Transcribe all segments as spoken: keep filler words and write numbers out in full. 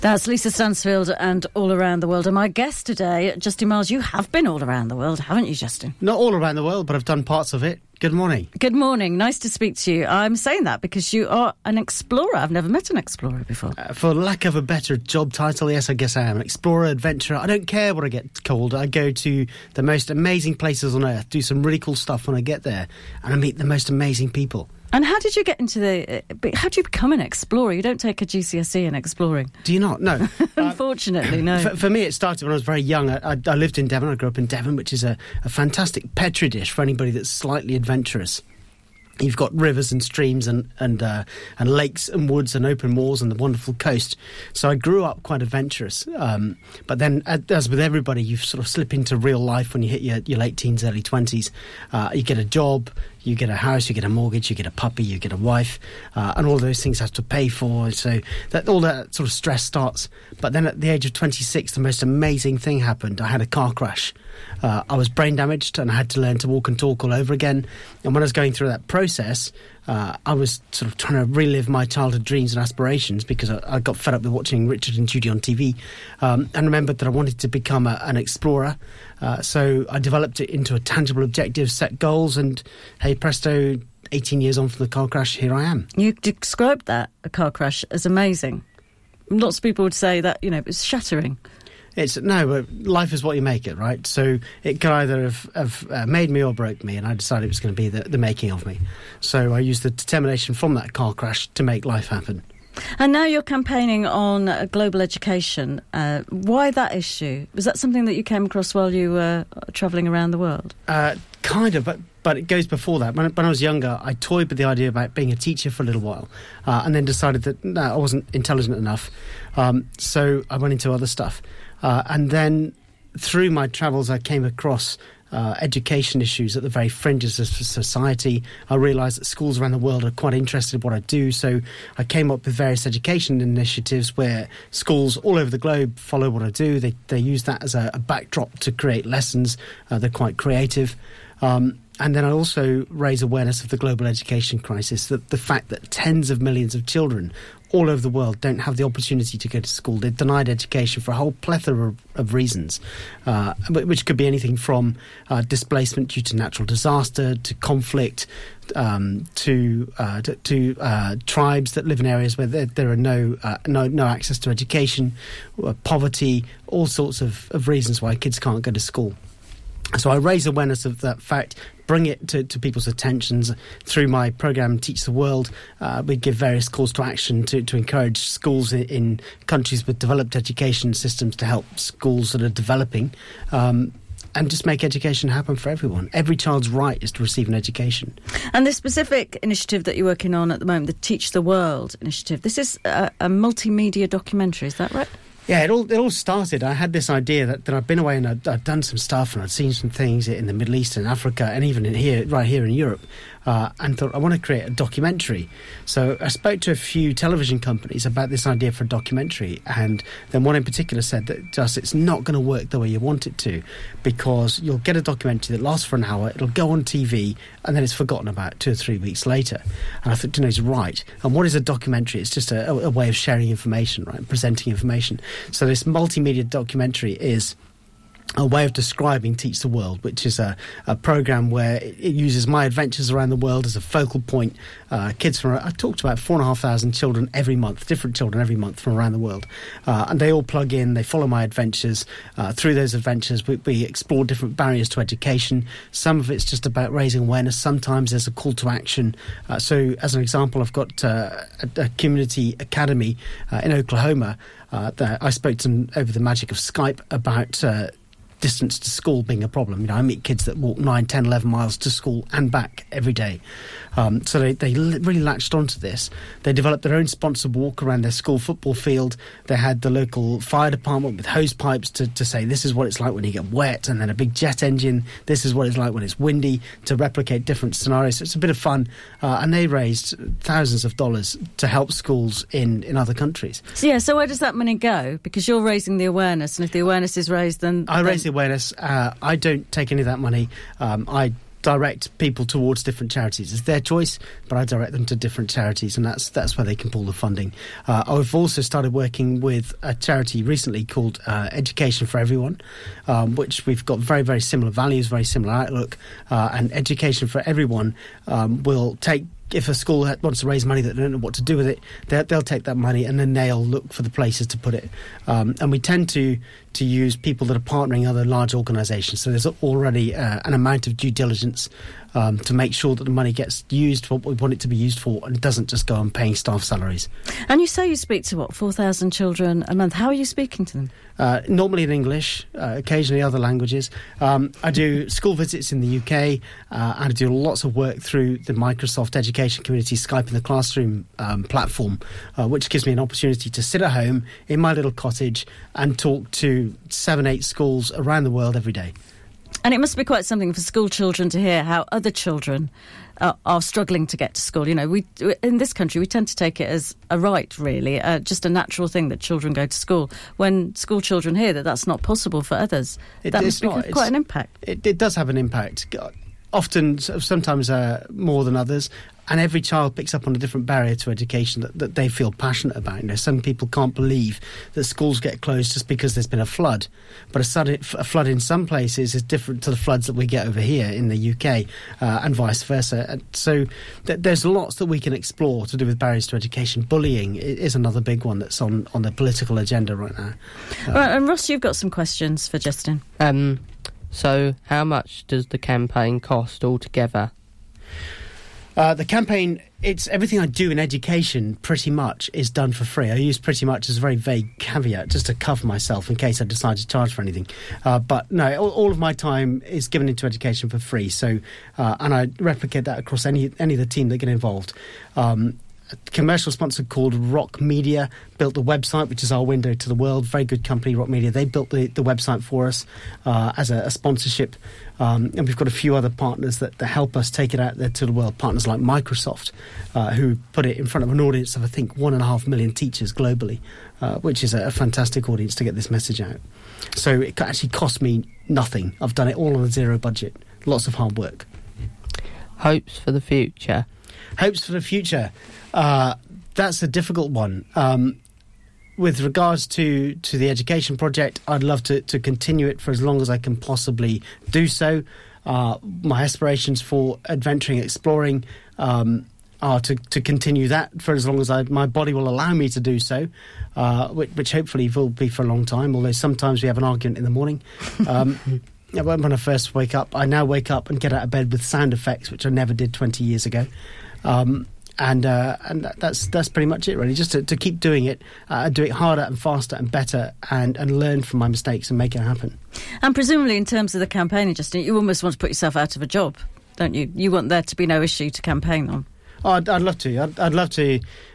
That's Lisa Stansfield and All Around the World. And my guest today, Justin Miles, you have been all around the world, haven't you, Justin? Not all around the world, but I've done parts of it. Good morning. Good morning. Nice to speak to you. I'm saying that because you are an explorer. I've never met an explorer before. Uh, for lack of a better job title, yes, I guess I am. An explorer, adventurer. I don't care what I get called. I go to the most amazing places on earth, do some really cool stuff when I get there, and I meet the most amazing people. And how did you get into the... How do you become an explorer? You don't take a G C S E in exploring. Do you not? No. Unfortunately, no. For, for me, it started when I was very young. I, I, I lived in Devon. I grew up in Devon, which is a, a fantastic petri dish for anybody that's slightly adventurous. You've got rivers and streams and and uh, and lakes and woods and open moors and the wonderful coast. So I grew up quite adventurous. Um, but then, as with everybody, you sort of slip into real life when you hit your, your late teens, early twenties. Uh, you get a job, you get a house, you get a mortgage, you get a puppy, you get a wife, uh, and all those things have to pay for. So that all that sort of stress starts. But then at the age of twenty-six, the most amazing thing happened. I had a car crash. Uh, I was brain damaged and I had to learn to walk and talk all over again. And when I was going through that process, uh, I was sort of trying to relive my childhood dreams and aspirations because I, I got fed up with watching Richard and Judy on T V um, and remembered that I wanted to become a, an explorer. Uh, so I developed it into a tangible objective, set goals, and hey presto, eighteen years on from the car crash, here I am. You described that, a car crash, as amazing. Lots of people would say that, you know, it's shattering. It's no, but life is what you make it, right? So it could either have, have uh, made me or broke me, and I decided it was going to be the, the making of me. So I used the determination from that car crash to make life happen. And now you're campaigning on uh, global education. Uh, why that issue? Was that something that you came across while you were travelling around the world? Uh, kind of, but but it goes before that. When, when I was younger, I toyed with the idea about being a teacher for a little while, uh, and then decided that no, I wasn't intelligent enough. Um, so I went into other stuff. Uh, and then through my travels, I came across uh, education issues at the very fringes of society. I realised that schools around the world are quite interested in what I do. So I came up with various education initiatives where schools all over the globe follow what I do. They, they use that as a, a backdrop to create lessons. Uh, they're quite creative. Um, and then I also raise awareness of the global education crisis, that the fact that tens of millions of children all over the world don't have the opportunity to go to school. They're denied education for a whole plethora of, of reasons, uh, which could be anything from uh, displacement due to natural disaster, to conflict, um, to uh, to, to uh, tribes that live in areas where there, there are no, uh, no no access to education, uh, poverty, all sorts of, of reasons why kids can't go to school. So I raise awareness of that fact, bring it to, to people's attentions through my programme Teach the World. Uh, we give various calls to action to, to encourage schools in, in countries with developed education systems to help schools that are developing, um, and just make education happen for everyone. Every child's right is to receive an education. And the specific initiative that you're working on at the moment, the Teach the World initiative, this is a, a multimedia documentary, is that right? Yeah, it all it all started. I had this idea that, that I'd been away and I'd, I'd done some stuff and I'd seen some things in the Middle East and Africa and even in here, right here in Europe, uh, and thought I want to create a documentary. So I spoke to a few television companies about this idea for a documentary, and then one in particular said that just it's not going to work the way you want it to, because you'll get a documentary that lasts for an hour, it'll go on T V, and then it's forgotten about two or three weeks later. And I thought, you know, he's right. And what is a documentary? It's just a, a way of sharing information, right, presenting information. So this multimedia documentary is a way of describing Teach the World, which is a, a programme where it uses my adventures around the world as a focal point. Uh, kids from, I talked to about four and a half thousand children every month, different children every month from around the world. Uh, and they all plug in, they follow my adventures. Uh, through those adventures, we, we explore different barriers to education. Some of it's just about raising awareness. Sometimes there's a call to action. Uh, so as an example, I've got uh, a, a community academy uh, in Oklahoma. Uh, that I spoke to them over the magic of Skype about uh, distance to school being a problem. You know, I meet kids that walk nine, ten, eleven miles to school and back every day. Um, so they, they really latched onto this. They developed their own sponsored walk around their school football field. They had the local fire department with hose pipes to, to say this is what it's like when you get wet, and then a big jet engine, this is what it's like when it's windy, to replicate different scenarios. So it's a bit of fun. Uh, and they raised thousands of dollars to help schools in, in other countries. So, yeah, so where does that money go? Because you're raising the awareness, and if the awareness is raised, then... I then... raise the awareness. Uh, I don't take any of that money. Um, I direct people towards different charities. It's their choice, but I direct them to different charities, and that's that's where they can pull the funding. Uh, I've also started working with a charity recently called uh, Education for Everyone, um, which we've got very, very similar values, very similar outlook, uh, and Education for Everyone um, will take, if a school wants to raise money that they don't know what to do with it, they'll, they'll take that money and then they'll look for the places to put it. Um, and we tend to to use people that are partnering other large organisations. So there's already uh, an amount of due diligence um, to make sure that the money gets used for what we want it to be used for and doesn't just go on paying staff salaries. And you say you speak to, what, four thousand children a month. How are you speaking to them? Uh, normally in English, uh, occasionally other languages. Um, I do school visits in the U K, uh, and I do lots of work through the Microsoft Education Community Skype in the Classroom um, platform, uh, which gives me an opportunity to sit at home in my little cottage and talk to seven, eight schools around the world every day. And it must be quite something for school children to hear how other children uh, are struggling to get to school. You know, we in this country, we tend to take it as a right, really, uh, just a natural thing that children go to school. When school children hear that that's not possible for others, it, that must be not, quite an impact. It, it does have an impact, often, sometimes uh, more than others. And every child picks up on a different barrier to education that, that they feel passionate about. You know, some people can't believe that schools get closed just because there's been a flood. But a, sudden, a flood in some places is different to the floods that we get over here in the U K, uh, and vice versa. And so th- there's lots that we can explore to do with barriers to education. Bullying is another big one that's on, on the political agenda right now. Uh, right, and Ross, you've got some questions for Justin. Um, so how much does the campaign cost altogether? Uh, the campaign, it's everything I do in education pretty much is done for free. I use pretty much as a very vague caveat just to cover myself in case I decide to charge for anything. Uh, but no, all, all of my time is given into education for free. So, uh, and I replicate that across any any of the team that get involved. Um, a commercial sponsor called Rock Media built the website, which is our window to the world. Very good company, Rock Media. They built the, the website for us uh, as a, a sponsorship. Um, and we've got a few other partners that, that help us take it out there to the world. Partners like Microsoft, uh, who put it in front of an audience of, I think, one and a half million teachers globally, uh, which is a, a fantastic audience to get this message out. So it actually cost me nothing. I've done it all on a zero budget. Lots of hard work. Hopes for the future? Hopes for the future. Uh, that's a difficult one. Um, with regards to, to the education project, I'd love to, to continue it for as long as I can possibly do so. Uh, my aspirations for adventuring, exploring, um, are to, to continue that for as long as I, my body will allow me to do so, uh, which, which hopefully will be for a long time, although sometimes we have an argument in the morning. Um, when I first wake up, I now wake up and get out of bed with sound effects, which I never did twenty years ago. Um, and uh, and that's that's pretty much it, really. Just to, to keep doing it, uh, do it harder and faster and better, and, and learn from my mistakes and make it happen. And presumably, in terms of the campaigning, Justin, you almost want to put yourself out of a job, don't you? You want there to be no issue to campaign on. Oh, I'd, I'd love to. I'd, I'd love to.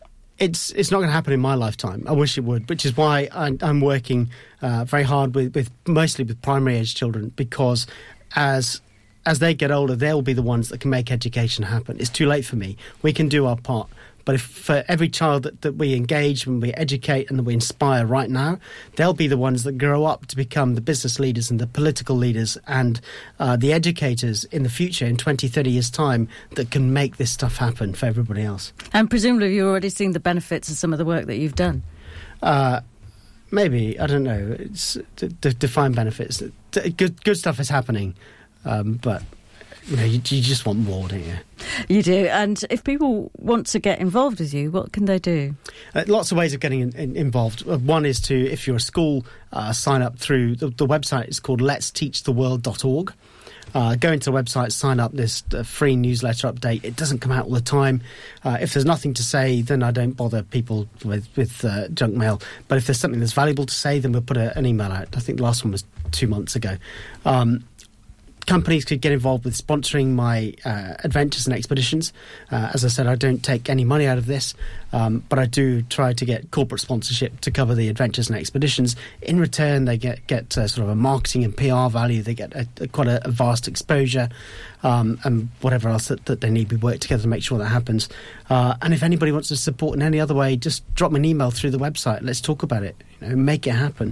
It's it's not going to happen in my lifetime. I wish it would, which is why I, I'm working uh, very hard with, with mostly with primary age children, because as as they get older, they'll be the ones that can make education happen. It's too late for me. We can do our part. But if for every child that, that we engage and we educate and that we inspire right now, they'll be the ones that grow up to become the business leaders and the political leaders and uh, the educators in the future, in twenty, thirty years' time, that can make this stuff happen for everybody else. And presumably you're already seeing the benefits of some of the work that you've done. Uh, maybe, I don't know. It's to, to define benefits. Good, good stuff is happening, um, but... You know, you, you just want more, don't you? You do. And if people want to get involved with you, what can they do? Uh, lots of ways of getting in, in, involved. Uh, one is to, if you're a school, uh, sign up through the, the website. It's called lets teach the world dot org. Uh, go into the website, sign up. There's a free newsletter update. It doesn't come out all the time. Uh, if there's nothing to say, then I don't bother people with, with uh, junk mail. But if there's something that's valuable to say, then we'll put a, an email out. I think the last one was two months ago. Um, Companies could get involved with sponsoring my uh, adventures and expeditions. Uh, as I said, I don't take any money out of this, um, but I do try to get corporate sponsorship to cover the adventures and expeditions. In return, they get, get uh, sort of a marketing and P R value. They get a, a, quite a, a vast exposure um, and whatever else that, that they need. We work together to make sure that happens. Uh, and if anybody wants to support in any other way, just drop me an email through the website. Let's talk about it. You know, make it happen.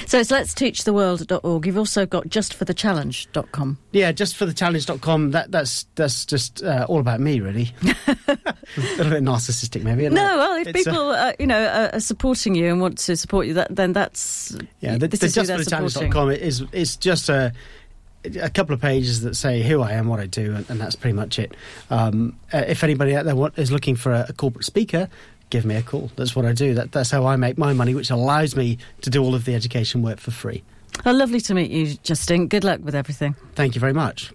So it's let's teach the world dot org. You've also got just for the challenge dot com. Yeah, just for the challenge dot com. That, that's that's just uh, all about me, really. A little bit narcissistic, maybe. Isn't No, it? well, if It's, people, uh, uh, you know, are, are supporting you and want to support you, that, then that's yeah, the, this the is who just they're for the challenge dot supporting. com is is just a a couple of pages that say who I am, what I do, and, and that's pretty much it. Um, uh, if anybody out there want, is looking for a, a corporate speaker, give me a call. That's what I do. That, that's how I make my money, which allows me to do all of the education work for free. Oh, lovely to meet you, Justin. Good luck with everything. Thank you very much.